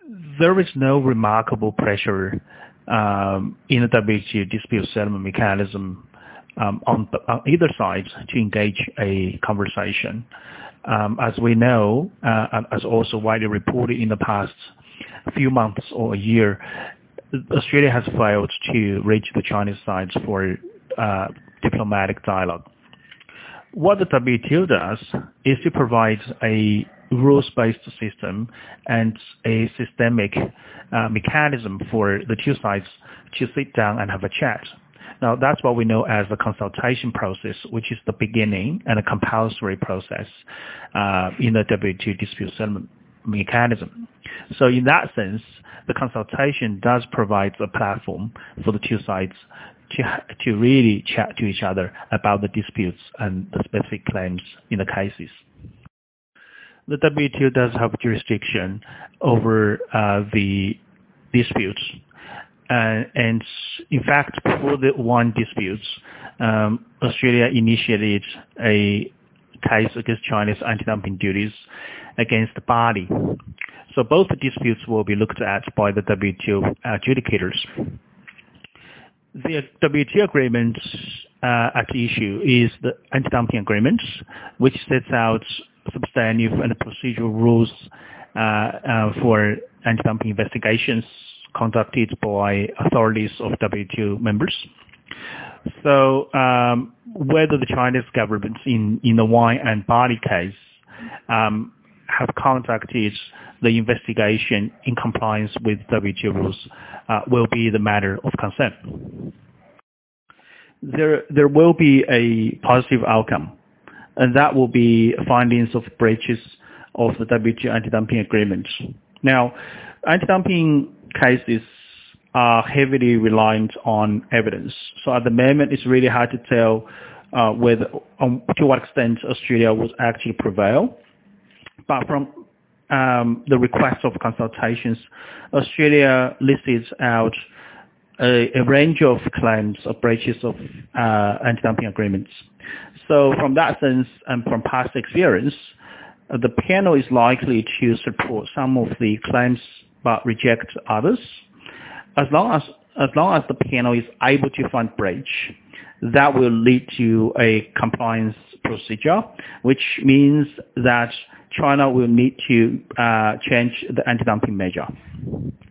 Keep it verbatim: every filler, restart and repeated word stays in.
There is no remarkable pressure um, in the W T O dispute settlement mechanism um, on, on either side to engage a conversation. Um, as we know, uh, and as also widely reported in the past few months or a year, Australia has failed to reach the Chinese side for uh, diplomatic dialogue. What the W T O does is to provide a rules-based system and a systemic uh, mechanism for the two sides to sit down and have a chat. Now, that's what we know as the consultation process, which is the beginning and a compulsory process uh, in the W T O dispute settlement mechanism. So in that sense, the consultation does provide a platform for the two sides to, to really chat to each other about the disputes and the specific claims in the cases. The W T O does have jurisdiction over uh, the disputes. Uh, and in fact, for the one dispute, um, Australia initiated a case against China's anti-dumping duties against Bali. So both the disputes will be looked at by the W T O adjudicators. The W T O agreement uh, at issue is the anti-dumping agreement, which sets out substantive and procedural rules uh, uh, for anti-dumping investigations conducted by authorities of W T O members. So um, whether the Chinese government in, in the wine and barley case um, have conducted the investigation in compliance with W T O rules uh, will be the matter of concern. There, there will be a positive outcome, and that will be findings of breaches of the W T O anti-dumping agreement. Now, anti-dumping cases are heavily reliant on evidence. So at the moment, it's really hard to tell uh, whether, um, to what extent Australia will actually prevail. But from um, the request of consultations, Australia listed out a, a range of claims of breaches of uh, anti-dumping agreements. So from that sense, and from past experience, uh, the panel is likely to support some of the claims but reject others. As long as as long as the panel is able to find breach, that will lead to a compliance procedure, which means that China will need to uh, change the anti-dumping measure.